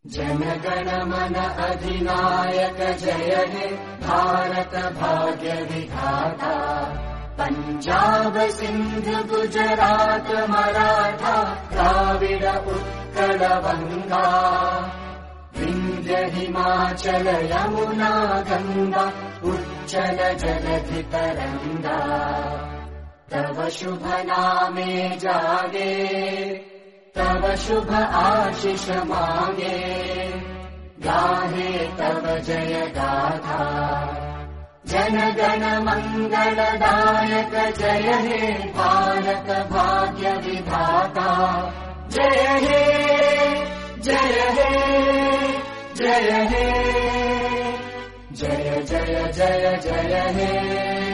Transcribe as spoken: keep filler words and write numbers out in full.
जनगण मन अधिनायक जय हे भारत भाग्य विधाता। पंजाब सिंध गुजरात मराठा द्राविड उत्कल बंगा। विंध्य हिमाचल यमुना गंगा उच्चल जलधि तरंगा। तव शुभ नामे जागे तव शुभ आशीष मांगे। गाहे तव जय गाथा जन गण मंगलदायक जय हे भारत भाग्य विधाता। जय हे जय हे जय हे जय जय जय जय हे।